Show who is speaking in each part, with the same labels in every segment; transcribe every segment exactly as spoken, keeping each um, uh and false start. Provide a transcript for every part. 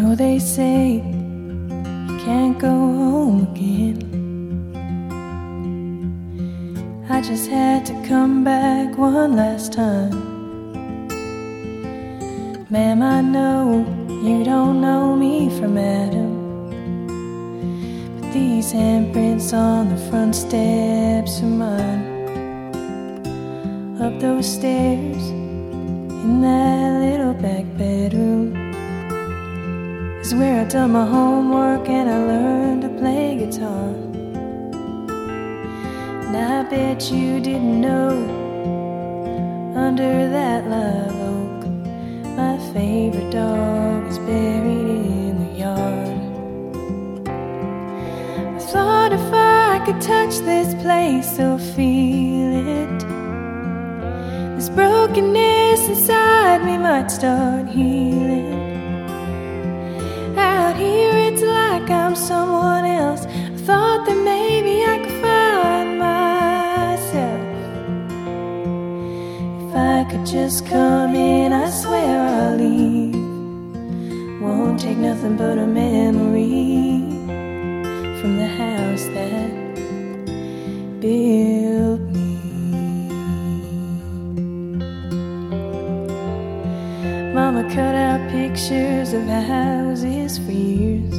Speaker 1: know they say you can't go home again. I just had to come back one last time. Ma'am, I know you don't know me from Adam, but these handprints on the front steps are mine. Up those stairs in that little back bedroom is where I done my homework and I learned to play guitar. And I bet you didn't know, under that live oak, my favorite dog is buried in the yard. I thought if I could touch this place or feel it, this brokenness inside me might start healing. Out here it's like I'm someone else. I thought that maybe I could find myself. If I could just come in, I swear I'll leave. Won't take nothing but a memory from the house that built me. Mama cut out pictures of houses for years,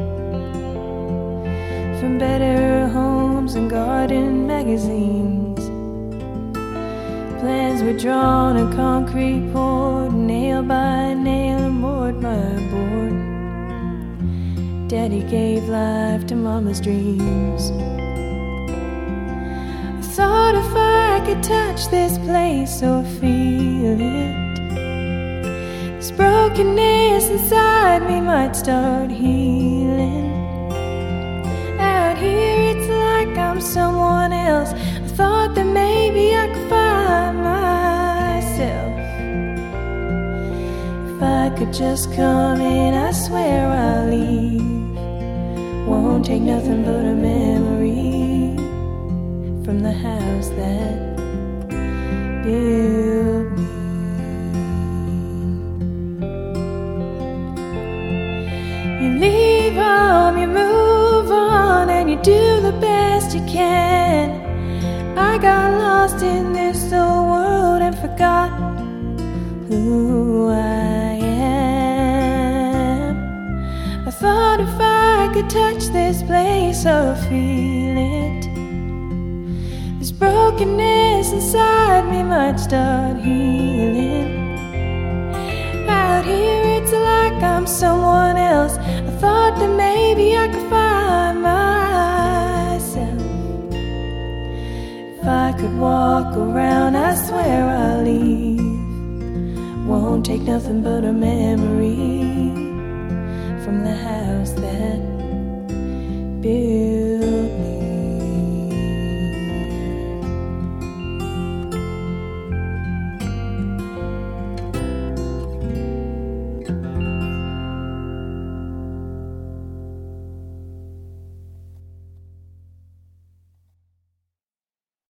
Speaker 1: from Better Homes and garden magazines. Plans were drawn and concrete poured, nail by nail and board by board. Daddy gave life to Mama's dreams. I thought if I could touch this place or feel it, this brokenness inside me might start healing. Out here it's like I'm someone else. I thought that maybe I could find myself. If I could just come in, I swear I'll leave. Won't take nothing but a memory from the house that built me. You leave home, you move on, and you do the best you can. I got lost in this old world and forgot who I am. I thought if I could touch this place or feel it, this brokenness inside me might start healing. Out here it's like I'm someone else. I thought that maybe I could find myself. If I could walk around, I swear I'll leave. Won't take nothing but a memory from the house that built me.